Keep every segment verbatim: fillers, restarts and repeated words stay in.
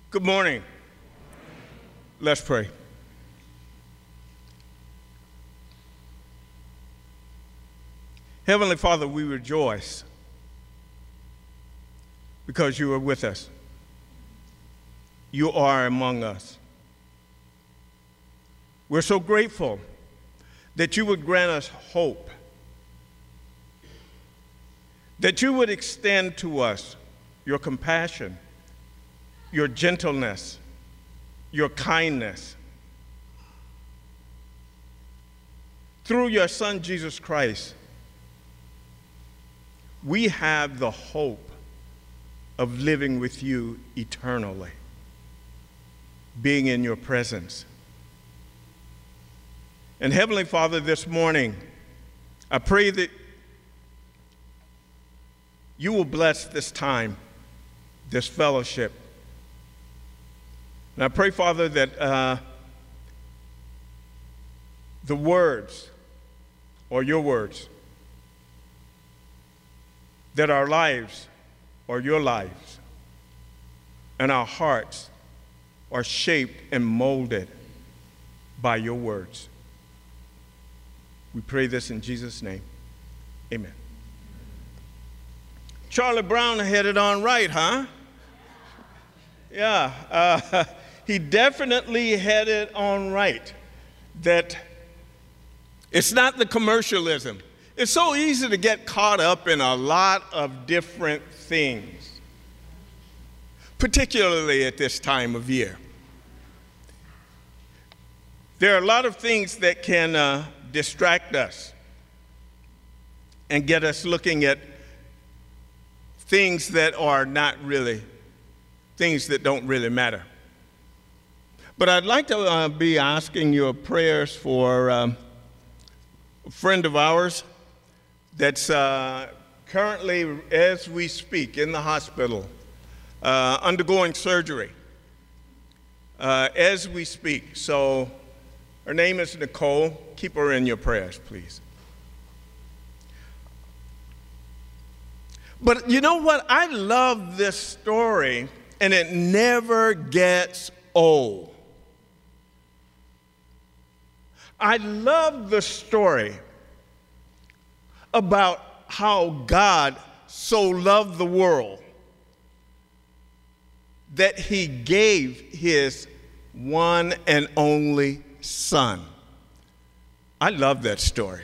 Good morning. Let's pray. Heavenly Father, we rejoice because you are with us. You are among us. We're so grateful that you would grant us hope, that you would extend to us your compassion, your gentleness, your kindness. Through your Son, Jesus Christ, we have the hope of living with you eternally, being in your presence. And Heavenly Father, this morning, I pray that you will bless this time, this fellowship. And I pray, Father, that uh, the words, or your words, that our lives are your lives, and our hearts are shaped and molded by your words. We pray this in Jesus' name. Amen. Charlie Brown had it on right, huh? Yeah, uh, he definitely had it on right. That it's not the commercialism. It's so easy to get caught up in a lot of different things, particularly at this time of year. There are a lot of things that can uh, distract us and get us looking at things that are not really, things that don't really matter. But I'd like to uh, be asking your prayers for um, a friend of ours that's uh, currently, as we speak, in the hospital, uh, undergoing surgery, uh, as we speak. So her name is Nicole. Keep her in your prayers, please. But you know what? I love this story, and it never gets old. I love the story about how God so loved the world that he gave his one and only Son. I love that story.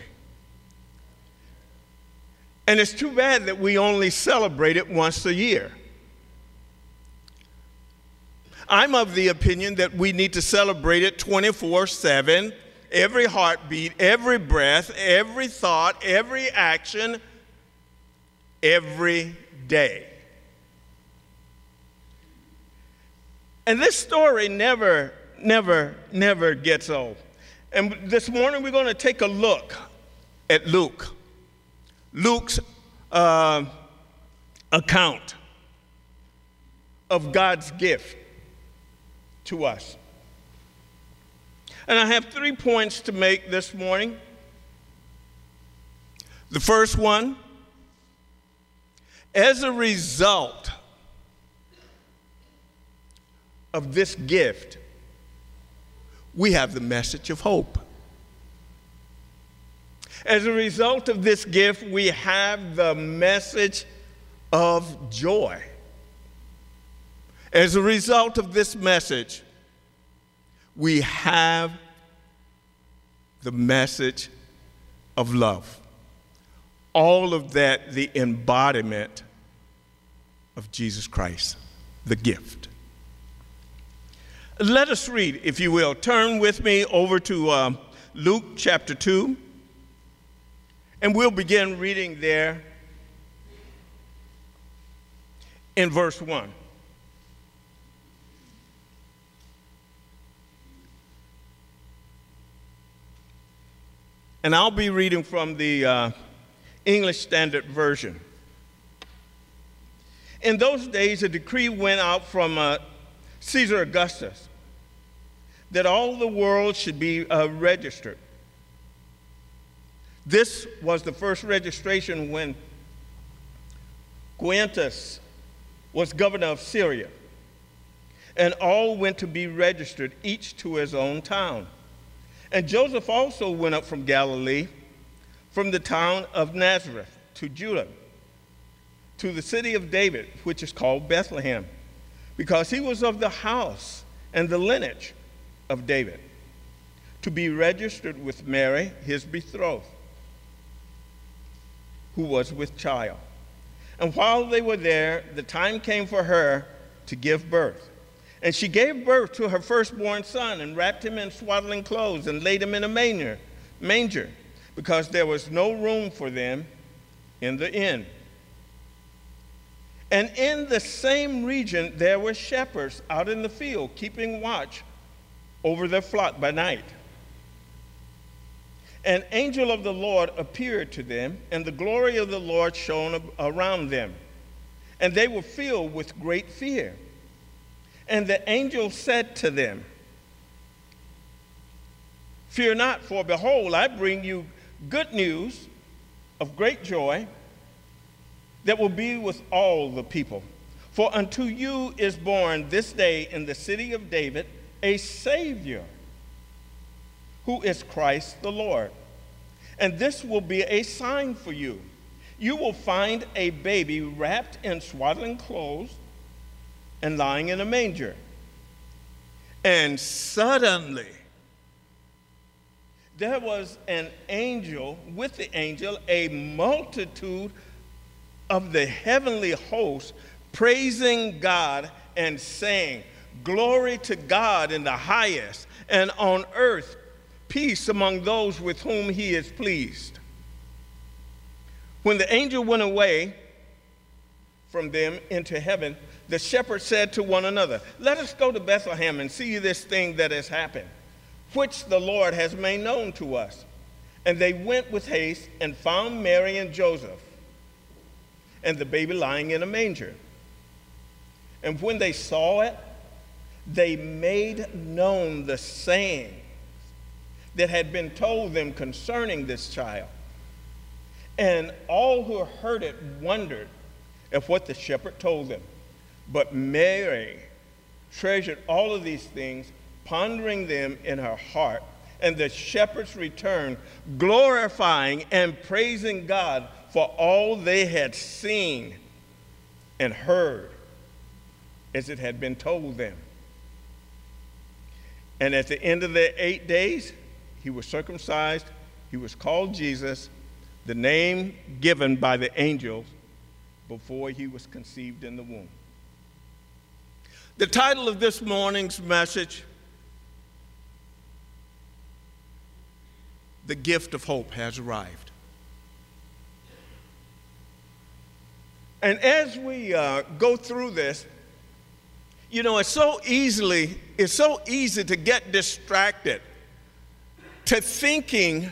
And it's too bad that we only celebrate it once a year. I'm of the opinion that we need to celebrate it twenty-four seven. Every heartbeat, every breath, every thought, every action, every day. And this story never, never, never gets old. And this morning we're going to take a look at Luke. Luke's uh, account of God's gift to us. And I have three points to make this morning. The first one, as a result of this gift, we have the message of hope. As a result of this gift, we have the message of joy. As a result of this message, we have the message of love. All of that, the embodiment of Jesus Christ, the gift. Let us read, if you will. Turn with me over to uh, Luke chapter two, and we'll begin reading there in verse one. And I'll be reading from the uh, English Standard Version. In those days, a decree went out from uh, Caesar Augustus that all the world should be uh, registered. This was the first registration when Quintus was governor of Syria. and all went to be registered, each to his own town. And Joseph also went up from Galilee, from the town of Nazareth to Judah, to the city of David, which is called Bethlehem, because he was of the house and the lineage of David, to be registered with Mary, his betrothed, who was with child. And while they were there, the time came for her to give birth. And she gave birth to her firstborn son and wrapped him in swaddling clothes and laid him in a manger, manger because there was no room for them in the inn. And in the same region there were shepherds out in the field, keeping watch over their flock by night. An angel of the Lord appeared to them, and the glory of the Lord shone around them. And they were filled with great fear. And the angel said to them, "Fear not, for behold, I bring you good news of great joy that will be with all the people. For unto you is born this day in the city of David a Savior, who is Christ the Lord. And this will be a sign for you. You will find a baby wrapped in swaddling clothes and lying in a manger." And suddenly there was an angel, with the angel, a multitude of the heavenly host, praising God and saying, "Glory to God in the highest, and on earth peace among those with whom he is pleased." When the angel went away from them into heaven, the shepherds said to one another, "Let us go to Bethlehem and see this thing that has happened, which the Lord has made known to us." And they went with haste and found Mary and Joseph and the baby lying in a manger. And when they saw it, they made known the saying that had been told them concerning this child. And all who heard it wondered at what the shepherd told them. But Mary treasured all of these things, pondering them in her heart. And the shepherds returned, glorifying and praising God for all they had seen and heard as it had been told them. And at the end of the eight days, he was circumcised. He was called Jesus, the name given by the angels before he was conceived in the womb. The title of this morning's message, "The Gift of Hope Has Arrived." And as we uh, go through this, you know, it's so easily, it's so easy to get distracted to thinking,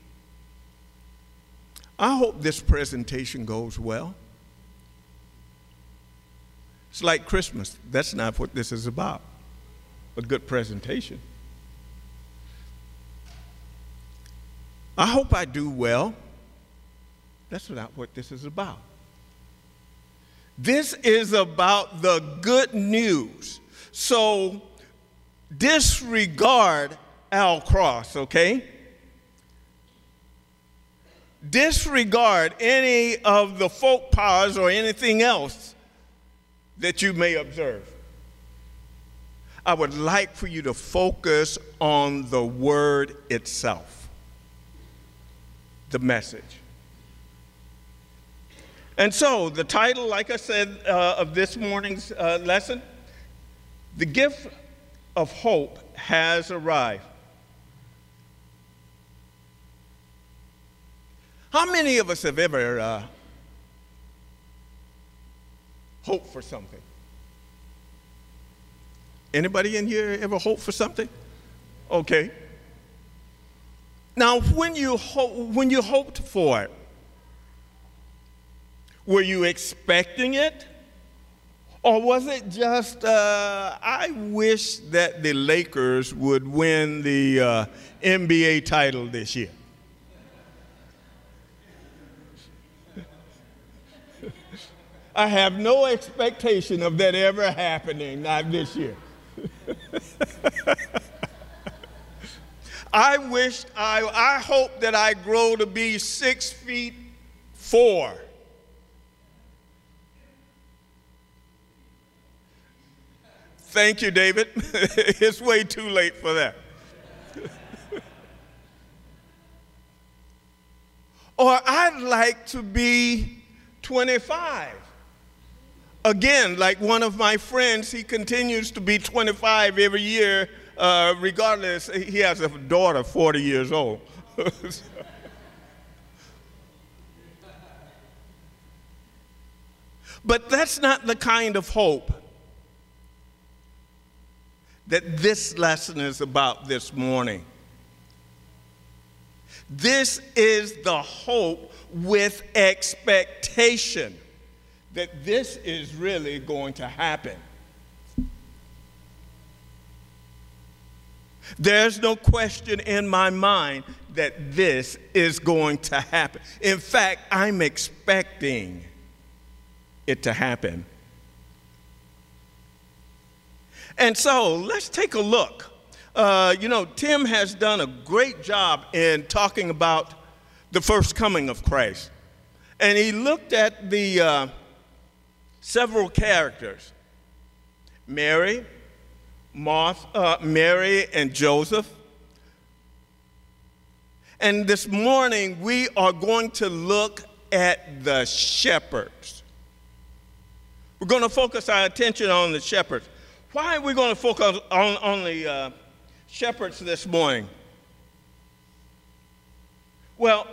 I hope this presentation goes well. It's like Christmas. That's not what this is about, a good presentation. I hope I do well. That's not what this is about. This is about the good news. So disregard Al Cross, okay? Disregard any of the folk powers or anything else that you may observe. I would like for you to focus on the word itself, the message. And so the title, like I said, uh, of this morning's uh, lesson, "The Gift of Hope Has Arrived." How many of us have ever uh, hoped for something? Anybody in here ever hoped for something? Okay. Now, when you ho- when you hoped for it, were you expecting it? Or was it just, uh, I wish that the Lakers would win the uh, N B A title this year? I have no expectation of that ever happening, not this year. I wish, I, I hope that I grow to be six feet four. Thank you, David. It's way too late for that. Or I'd like to be twenty-five. Again, like one of my friends, he continues to be twenty-five every year, uh, regardless. He has a daughter forty years old. But that's not the kind of hope that this lesson is about this morning. This is the hope with expectation that this is really going to happen. There's no question in my mind that this is going to happen. In fact, I'm expecting it to happen. And so let's take a look. Uh, you know, Tim has done a great job in talking about the first coming of Christ. And he looked at the uh, several characters, Mary, Martha, uh, Mary and Joseph. And this morning we are going to look at the shepherds. We're going to focus our attention on the shepherds. Why are we going to focus on, on the uh, shepherds this morning? Well,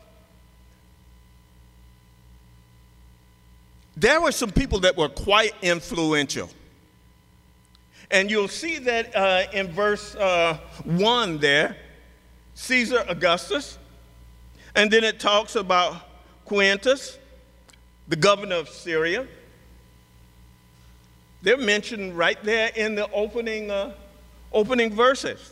there were some people that were quite influential. And you'll see that uh, in verse uh, one there, Caesar Augustus. And then it talks about Quintus, the governor of Syria. They're mentioned right there in the opening, uh, opening verses.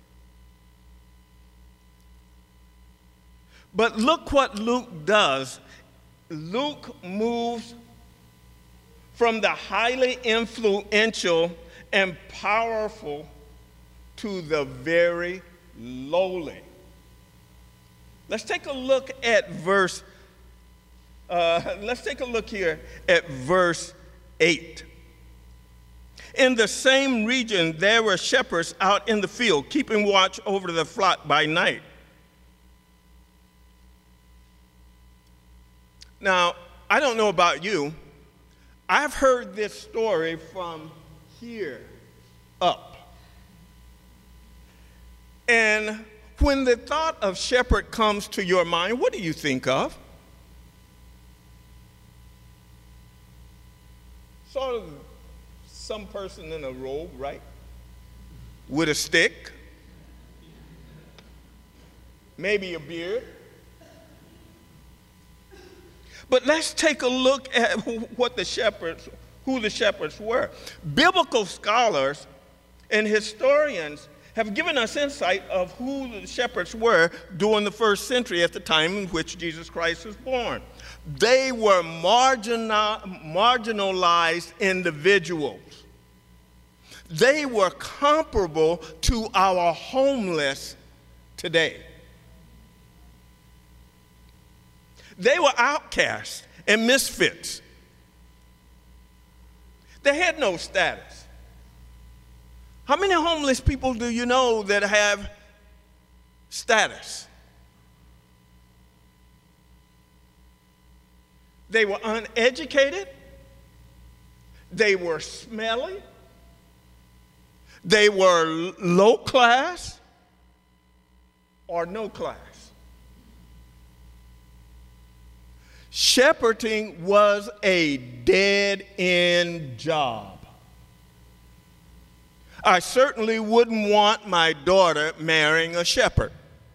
But look what Luke does. Luke moves from the highly influential and powerful to the very lowly. Let's take a look at verse, uh, let's take a look here at verse eight. In the same region, there were shepherds out in the field, keeping watch over the flock by night. Now, I don't know about you. I've heard this story from here up. And when the thought of shepherd comes to your mind, what do you think of? Sort of some person in a robe, right? With a stick, maybe a beard. But let's take a look at what the shepherds, who the shepherds were. Biblical scholars and historians have given us insight of who the shepherds were during the first century at the time in which Jesus Christ was born. They were marginal, marginalized individuals. They were comparable to our homeless today. They were outcasts and misfits. They had no status. How many homeless people do you know that have status? They were uneducated. They were smelly. They were low class or no class. Shepherding was a dead-end job. I certainly wouldn't want my daughter marrying a shepherd.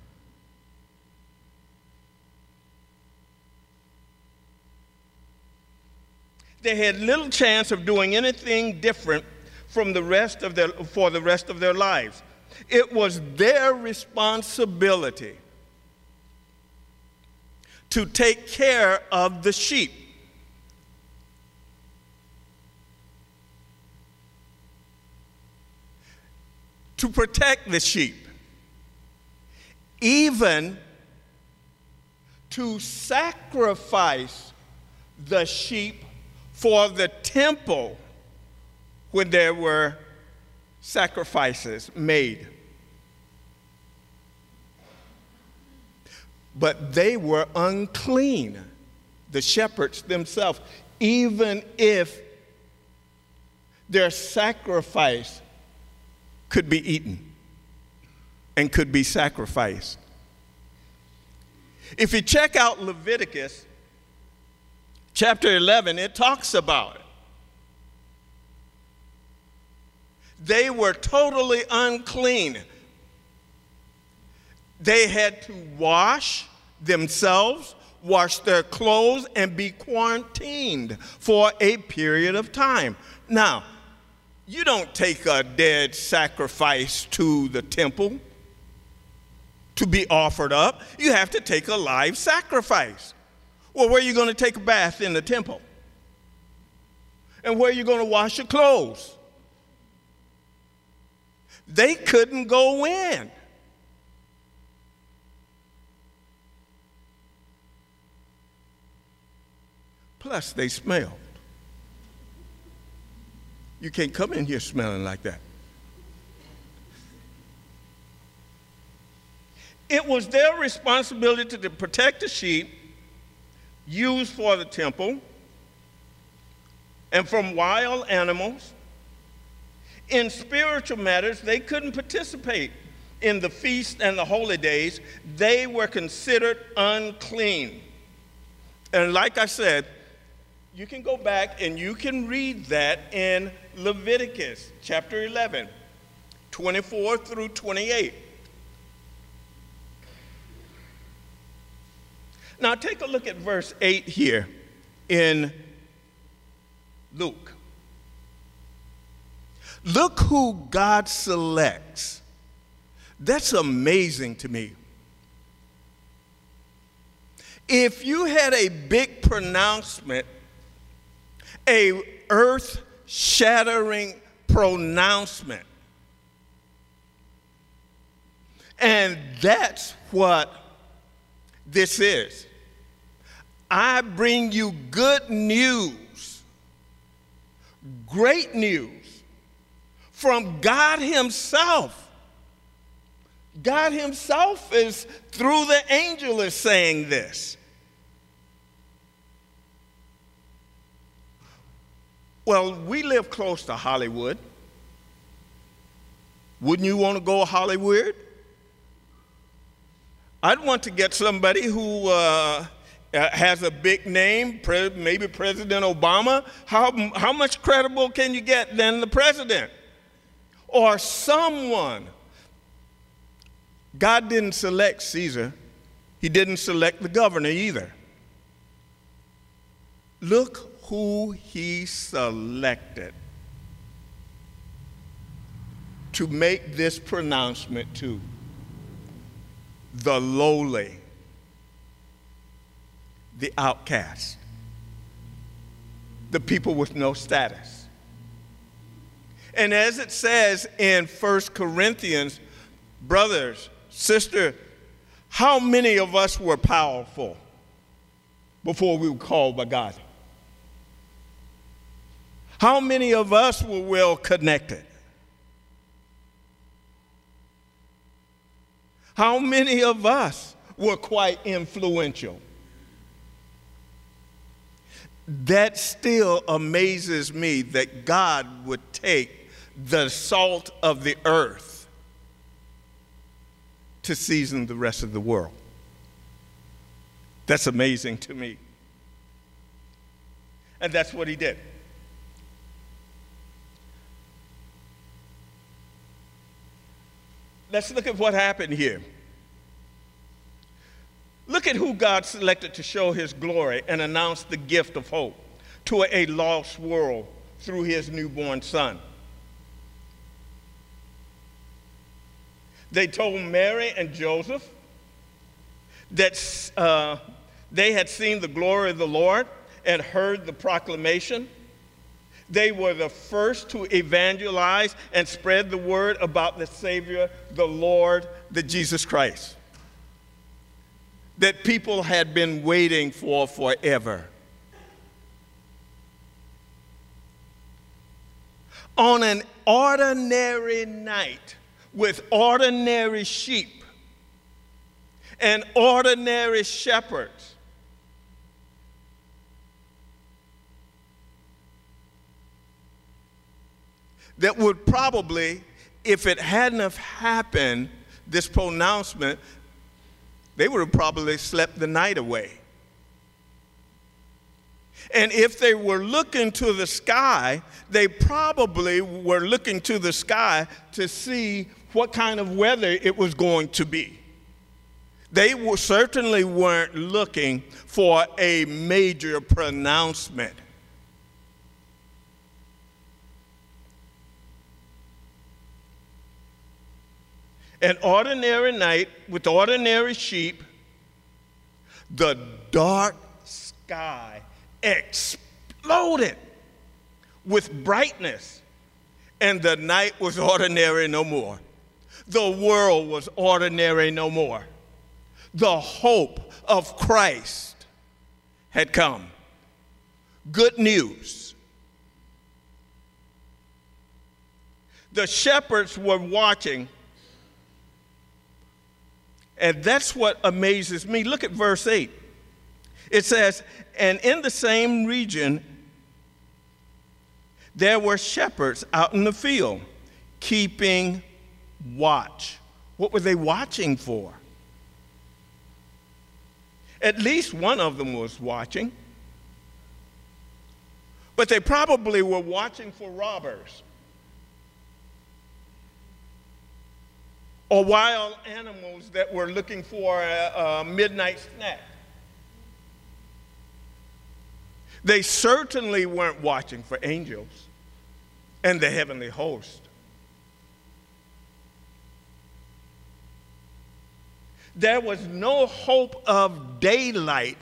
They had little chance of doing anything different from the rest of their, for the rest of their lives. It was their responsibility to take care of the sheep. to protect the sheep, even to sacrifice the sheep for the temple when there were sacrifices made. But they were unclean, the shepherds themselves, even if their sacrifice could be eaten and could be sacrificed. If you check out Leviticus chapter eleven, it talks about it. They were totally unclean. They had to wash themselves, wash their clothes, and be quarantined for a period of time. Now, you don't take a dead sacrifice to the temple to be offered up. You have to take a live sacrifice. Well, where are you going to take a bath? In the temple? And where are you going to wash your clothes? They couldn't go in. Plus, they smelled. You can't come in here smelling like that. It was their responsibility to protect the sheep used for the temple and from wild animals. In spiritual matters, they couldn't participate in the feast and the holy days. They were considered unclean. And like I said, you can go back and you can read that in Leviticus chapter eleven, twenty-four through twenty-eight. Now take a look at verse eight here in Luke. Look who God selects. That's amazing to me. If you had a big pronouncement, a earth-shattering pronouncement, and that's what this is. I bring you good news, great news from God himself. God himself is, through the angel, is saying this. Well, we live close to Hollywood. Wouldn't you want to go to Hollywood? I'd want to get somebody who uh, has a big name, maybe President Obama. How, how much credible can you get than the president? Or someone. God didn't select Caesar. He didn't select the governor either. Look who he selected to make this pronouncement to. The lowly, the outcast, the people with no status. And as it says in First Corinthians, brothers, sister, how many of us were powerful before we were called by God? How many of us were well connected? How many of us were quite influential? That still amazes me that God would take the salt of the earth to season the rest of the world. That's amazing to me. And that's what he did. Let's look at what happened here. Look at who God selected to show his glory and announce the gift of hope to a lost world through his newborn son. They told Mary and Joseph that uh, they had seen the glory of the Lord and heard the proclamation. They were the first to evangelize and spread the word about the Savior, the Lord, the Jesus Christ, that people had been waiting for forever. On an ordinary night with ordinary sheep and ordinary shepherds, that would probably, if it hadn't have happened, this pronouncement, they would have probably slept the night away. And if they were looking to the sky, they probably were looking to the sky to see what kind of weather it was going to be. They were, certainly weren't looking for a major pronouncement. An ordinary night with ordinary sheep, the dark sky exploded with brightness, and the night was ordinary no more. The world was ordinary no more. The hope of Christ had come. Good news. The shepherds were watching. And that's what amazes me. Look at verse eight. It says, and in the same region, there were shepherds out in the field, keeping watch. What were they watching for? At least one of them was watching. But they probably were watching for robbers or wild animals that were looking for a, a midnight snack. They certainly weren't watching for angels and the heavenly host. There was no hope of daylight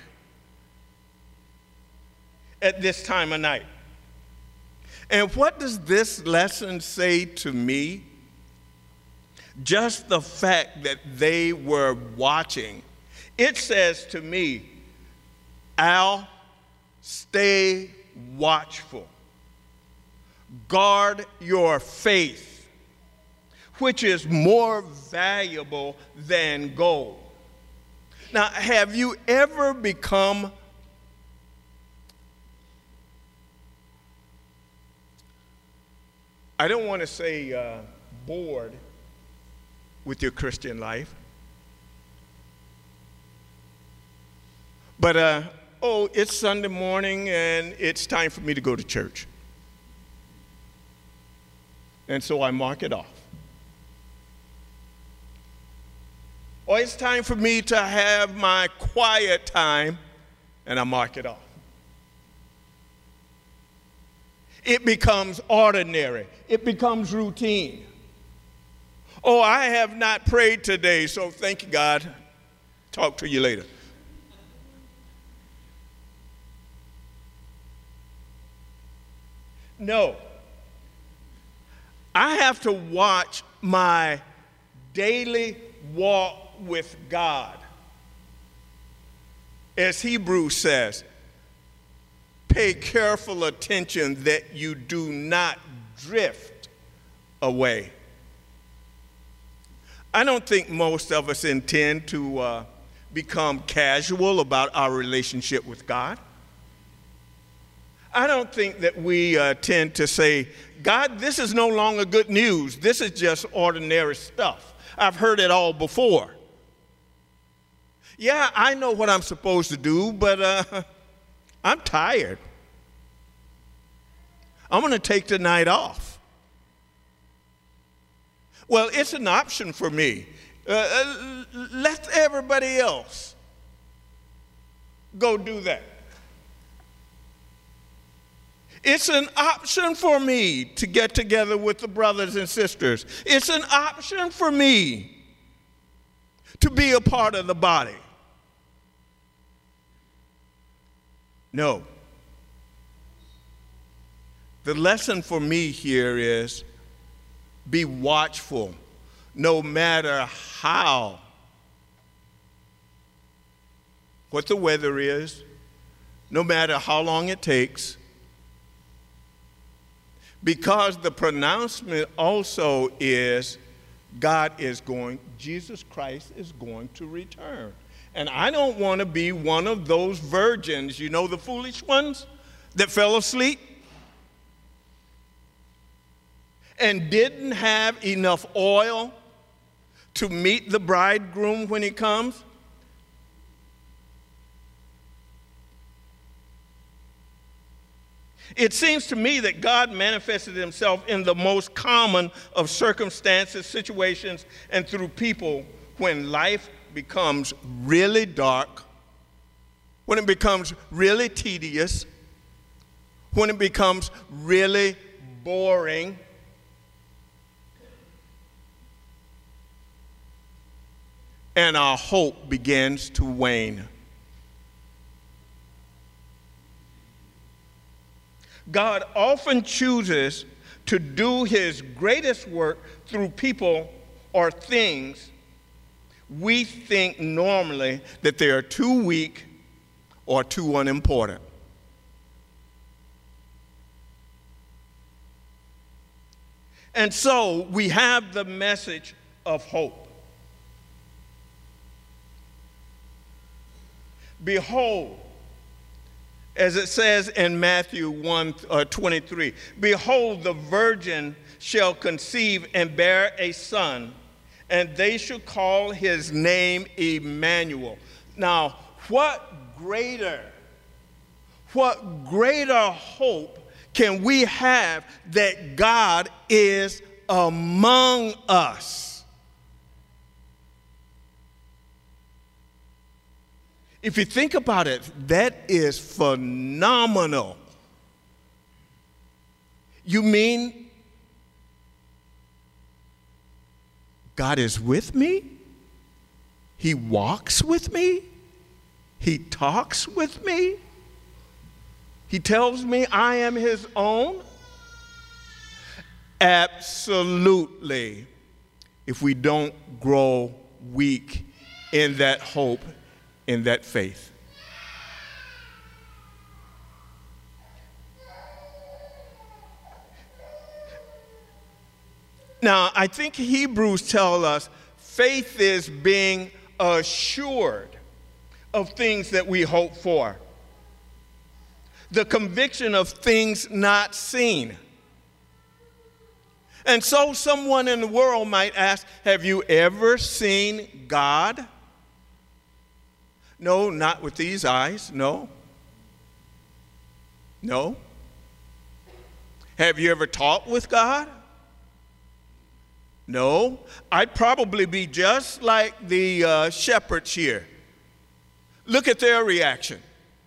at this time of night. And what does this lesson say to me? Just the fact that they were watching. It says to me, Al, stay watchful. Guard your faith, which is more valuable than gold. Now, have you ever become I don't want to say uh, bored with your Christian life, but uh, oh, it's Sunday morning and it's time for me to go to church. And so I mark it off. Or it's time for me to have my quiet time, and I mark it off. It becomes ordinary. It becomes routine. Oh, I have not prayed today, so thank you, God. Talk to you later. No. I have to watch my daily walk with God. As Hebrews says, pay careful attention that you do not drift away. I don't think most of us intend to uh, become casual about our relationship with God. I don't think that we uh, tend to say, God, this is no longer good news. This is just ordinary stuff. I've heard it all before. Yeah, I know what I'm supposed to do, but uh, I'm tired. I'm going to take the night off. Well, it's an option for me. Uh, uh, let everybody else go do that. It's an option for me to get together with the brothers and sisters. It's an option for me to be a part of the body. No. The lesson for me here is be watchful no matter how, what the weather is, no matter how long it takes, because the pronouncement also is God is going, Jesus Christ is going to return. And I don't want to be one of those virgins, you know, the foolish ones that fell asleep and didn't have enough oil to meet the bridegroom when he comes. It seems to me that God manifested himself in the most common of circumstances, situations, and through people when life becomes really dark, when it becomes really tedious, when it becomes really boring, and our hope begins to wane. God often chooses to do his greatest work through people or things we think normally that they are too weak or too unimportant. And so we have the message of hope. Behold, as it says in Matthew one twenty-three, behold, the virgin shall conceive and bear a son, and they shall call his name Emmanuel. Now, what greater, what greater hope can we have that God is among us? If you think about it, that is phenomenal. You mean God is with me? He walks with me? He talks with me? He tells me I am his own? Absolutely. If we don't grow weak in that hope, in that faith. Now, I think Hebrews tell us faith is being assured of things that we hope for, the conviction of things not seen. And so someone in the world might ask, have you ever seen God? No, not with these eyes, no. No. Have you ever talked with God? No. I'd probably be just like the uh, shepherds here. Look at their reaction.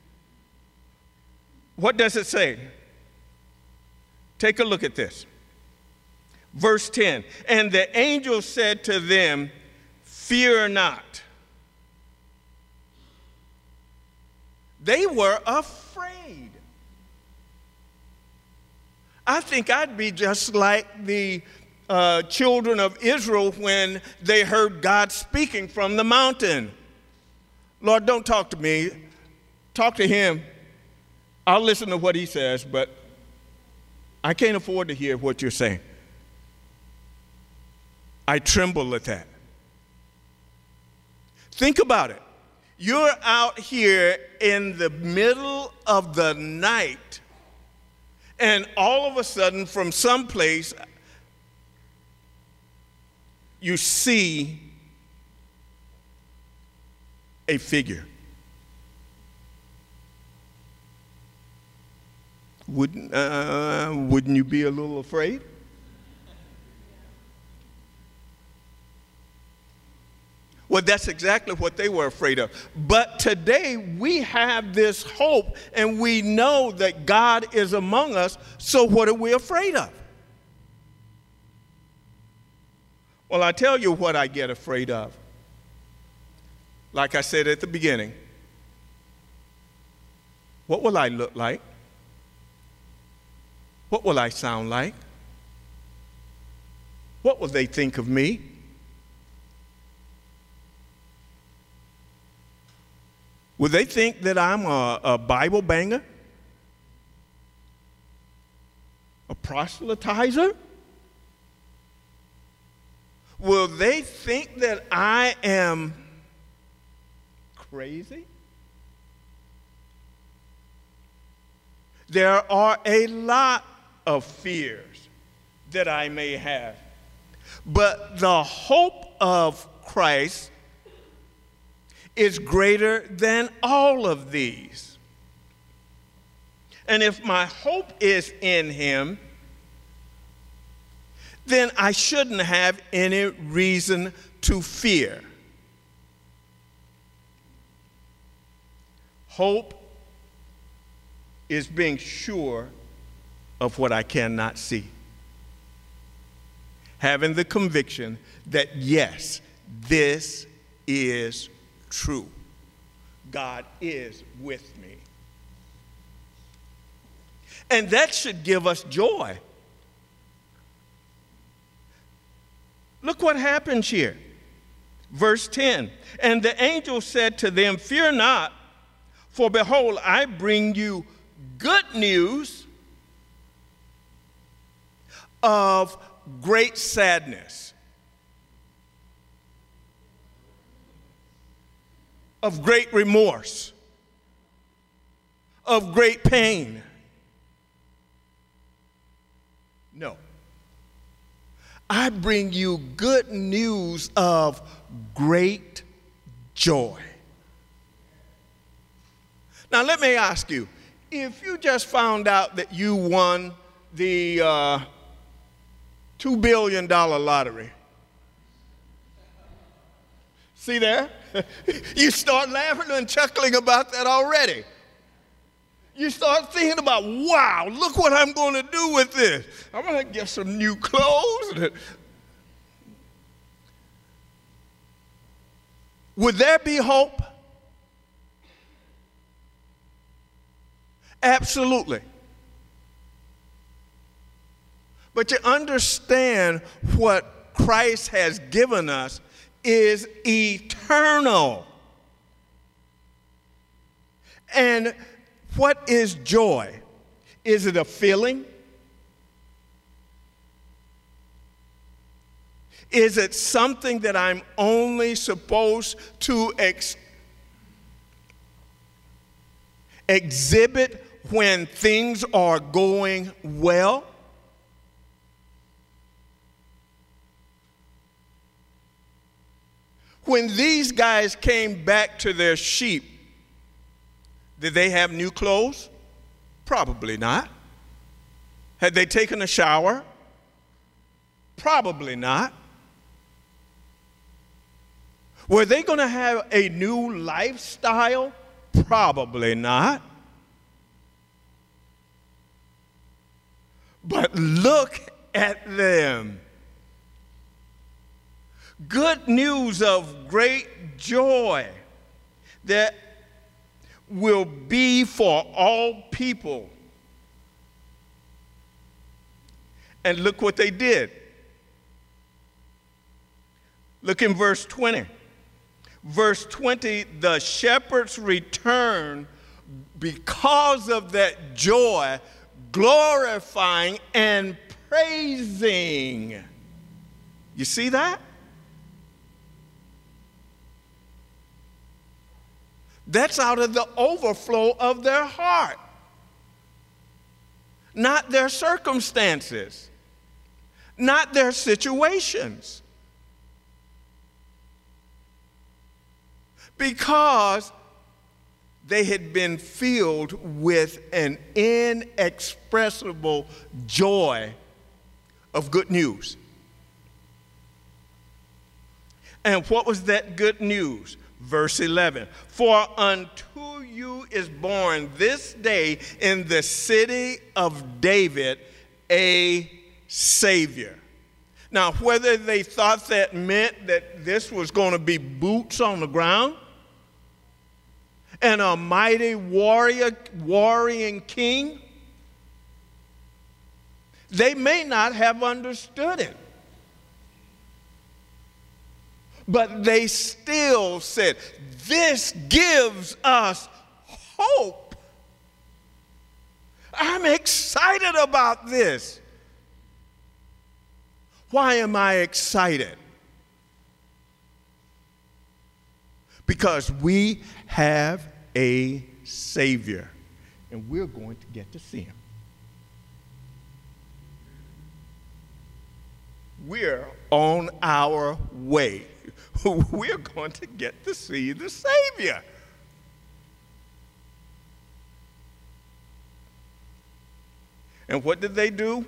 What does it say? Take a look at this. Verse ten, and the angel said to them, fear not. They were afraid. I think I'd be just like the uh, children of Israel when they heard God speaking from the mountain. Lord, don't talk to me. Talk to him. I'll listen to what he says, but I can't afford to hear what you're saying. I tremble at that. Think about it. You're out here in the middle of the night, and all of a sudden, from someplace, you see a figure. Wouldn't, uh, wouldn't you be a little afraid? Well, that's exactly what they were afraid of. But today we have this hope and we know that God is among us, so what are we afraid of? Well, I tell you what I get afraid of. Like I said at the beginning, what will I look like? What will I sound like? What will they think of me? Will they think that I'm a, a Bible banger? A proselytizer? Will they think that I am crazy? There are a lot of fears that I may have, but the hope of Christ is greater than all of these. And if my hope is in him, then I shouldn't have any reason to fear. Hope is being sure of what I cannot see. Having the conviction that, yes, this is true. God is with me. And that should give us joy. Look what happens here. Verse ten. And the angel said to them, fear not, for behold, I bring you good news of great sadness, of great remorse, of great pain. No. I bring you good news of great joy. Now, let me ask you, if you just found out that you won the uh, two billion dollars lottery, see there? You start laughing and chuckling about that already. You start thinking about, wow, look what I'm going to do with this. I'm going to get some new clothes. Would there be hope? Absolutely. But you understand what Christ has given us is eternal. And what is joy? Is it a feeling? Is it something that I'm only supposed to ex- exhibit when things are going well? When these guys came back to their sheep, did they have new clothes? Probably not. Had they taken a shower? Probably not. Were they going to have a new lifestyle? Probably not. But look at them. Good news of great joy that will be for all people. And look what they did. Look in verse twenty. Verse twenty, the shepherds returned because of that joy, glorifying and praising. You see that? That's out of the overflow of their heart, not their circumstances, not their situations. Because they had been filled with an inexpressible joy of good news. And what was that good news? Verse eleven, for unto you is born this day in the city of David a Savior. Now, whether they thought that meant that this was going to be boots on the ground and a mighty warrior, warring king, They may not have understood it. But they still said, this gives us hope. I'm excited about this. Why am I excited? Because we have a Savior, and we're going to get to see him. We're on our way. We're going to get to see the Savior. And what did they do?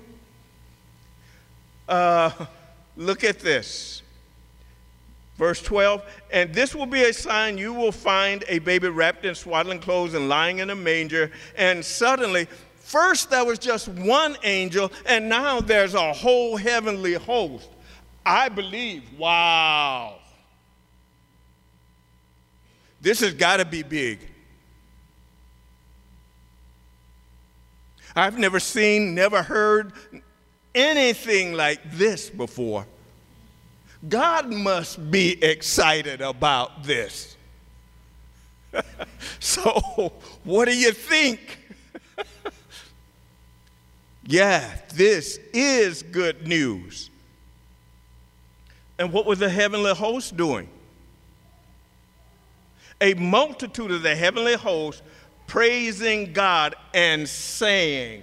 Uh, look at this. Verse twelve, and this will be a sign: you will find a baby wrapped in swaddling clothes and lying in a manger. And suddenly, first there was just one angel, and now there's a whole heavenly host. I believe, wow. This has got to be big. I've never seen, never heard anything like this before. God must be excited about this. So, what do you think? Yeah, this is good news. And what was the heavenly host doing? A multitude of the heavenly host praising God and saying,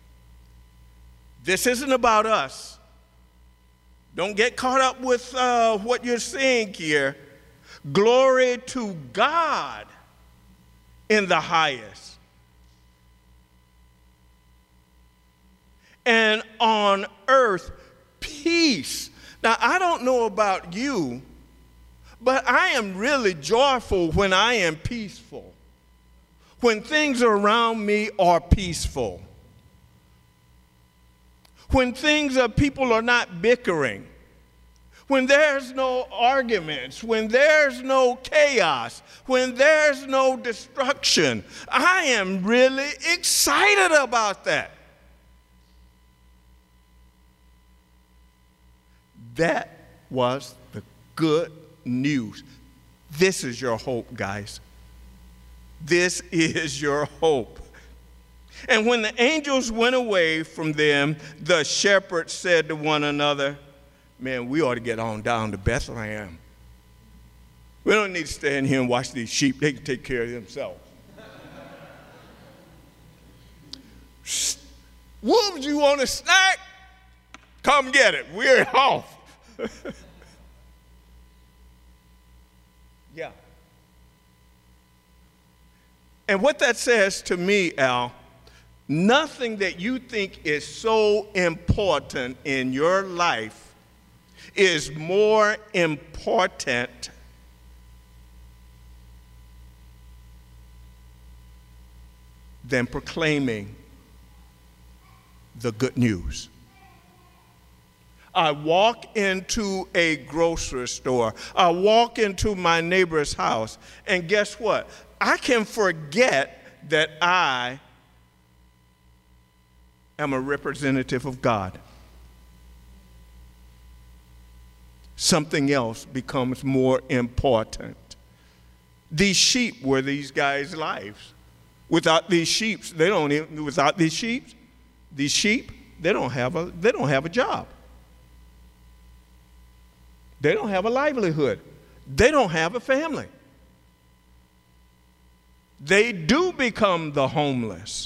this isn't about us. Don't get caught up with uh, what you're seeing here. Glory to God in the highest. And on earth, peace. Now, I don't know about you, but I am really joyful when I am peaceful. When things around me are peaceful. When things are, people are not bickering. When there's no arguments. When there's no chaos. When there's no destruction. I am really excited about that. That was the good news. This is your hope, guys. This is your hope. And when the angels went away from them, the shepherds said to one another, man, we ought to get on down to Bethlehem. We don't need to stay in here and watch these sheep. They can take care of themselves. Wolves, you want a snack? Come get it. We're off. Yeah. And what that says to me, Al, nothing that you think is so important in your life is more important than proclaiming the good news. I walk into a grocery store. I walk into my neighbor's house, and guess what? I can forget that I am a representative of God. Something else becomes more important. These sheep were these guys' lives. Without these sheep, they don't even, without these sheep, these sheep, they don't have a, they don't have a job. They don't have a livelihood. They don't have a family. They do become the homeless.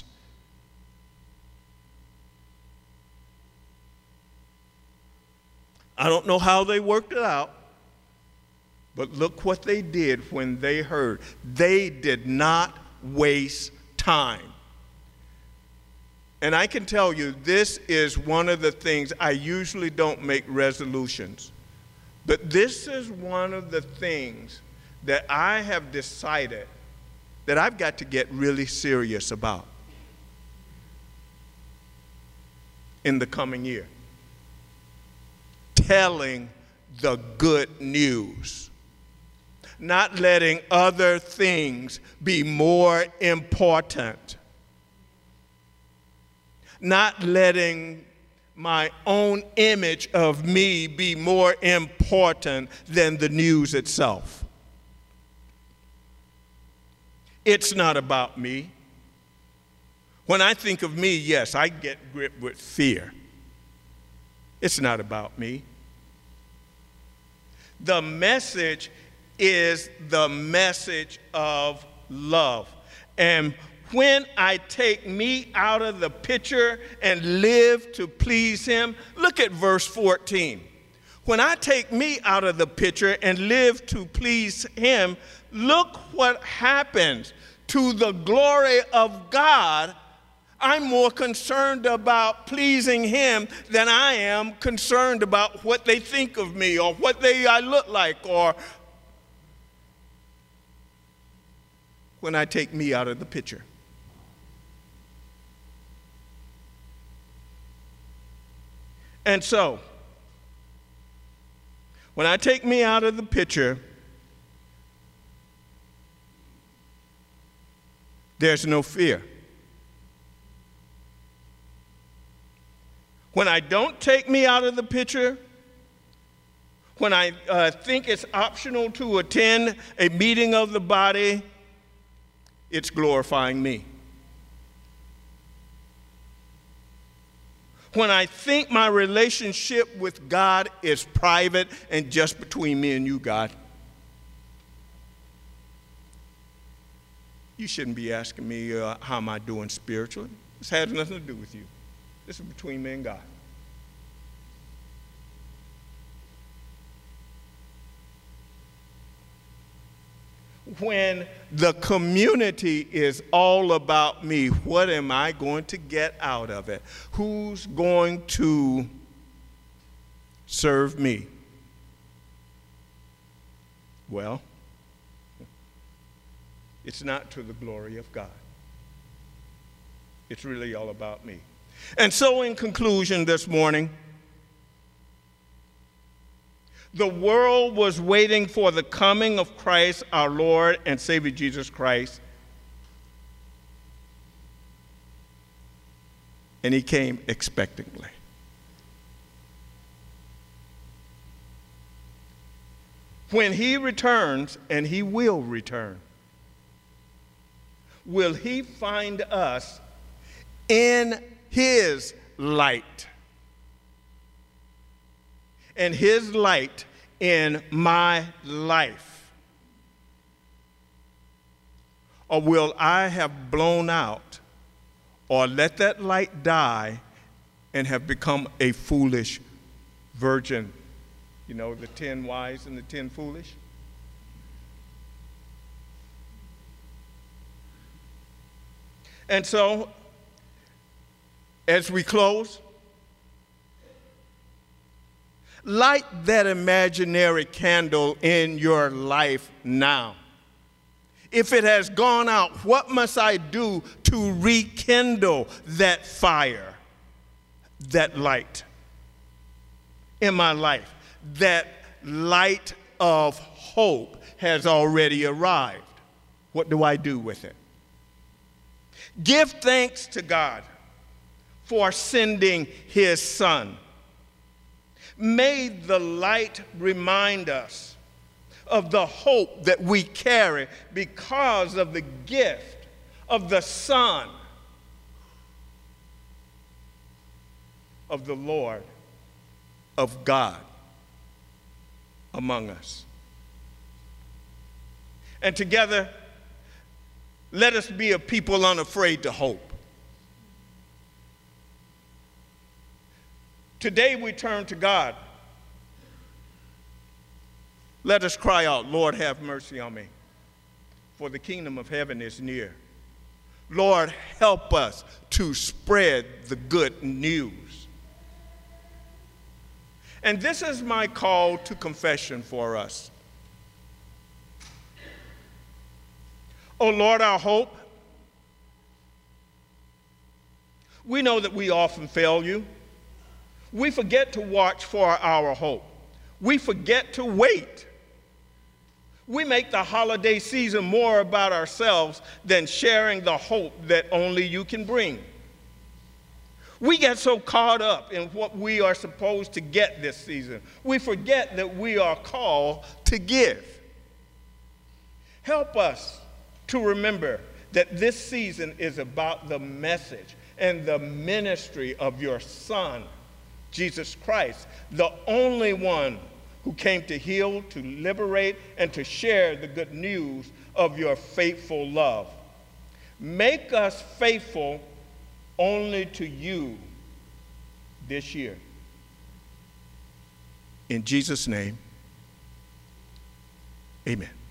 I don't know how they worked it out, but look what they did when they heard. They did not waste time. And I can tell you, this is one of the things, I usually don't make resolutions. But this is one of the things that I have decided that I've got to get really serious about in the coming year. Telling the good news. Not letting other things be more important. Not letting my own image of me be more important than the news itself. It's not about me. When I think of me, yes, I get gripped with fear. It's not about me. The message is the message of love. And when I take me out of the picture and live to please him, look at verse fourteen. When I take me out of the picture and live to please him, look what happens. To the glory of God, I'm more concerned about pleasing him than I am concerned about what they think of me or what they I look like, or when I take me out of the picture. And so, when I take me out of the picture, there's no fear. When I don't take me out of the picture, when I uh, think it's optional to attend a meeting of the body, it's glorifying me. When I think my relationship with God is private and just between me and you, God, you shouldn't be asking me uh, how am I doing spiritually. This has nothing to do with you. This is between me and God. When the community is all about me, what am I going to get out of it? Who's going to serve me? Well, it's not to the glory of God. It's really all about me. And so in conclusion this morning, the world was waiting for the coming of Christ, our Lord and Savior Jesus Christ. And he came expectantly. When he returns, and he will return, will he find us in his light? And his light in my life? Or will I have blown out or let that light die and have become a foolish virgin? You know, the ten wise and the ten foolish? And so, as we close, light that imaginary candle in your life now. If it has gone out, what must I do to rekindle that fire, that light in my life? That light of hope has already arrived. What do I do with it? Give thanks to God for sending his Son. May the light remind us of the hope that we carry because of the gift of the Son of the Lord, of God among us. And together, let us be a people unafraid to hope. Today we turn to God. Let us cry out, Lord, have mercy on me, for the kingdom of heaven is near. Lord, help us to spread the good news. And this is my call to confession for us. Oh Lord, our hope, we know that we often fail you. We forget to watch for our hope. We forget to wait. We make the holiday season more about ourselves than sharing the hope that only you can bring. We get so caught up in what we are supposed to get this season, we forget that we are called to give. Help us to remember that this season is about the message and the ministry of your Son, Jesus Christ, the only one who came to heal, to liberate, and to share the good news of your faithful love. Make us faithful only to you this year. In Jesus' name, amen.